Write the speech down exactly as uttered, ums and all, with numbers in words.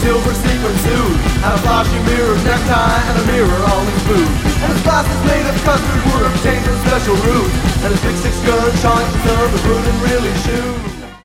silver sequin suit, and a flashy mirror necktie, and a mirror on his boot. And his glasses made of custard were obtained from special roots, and his big six gun shot the sun, the boot and really shoes.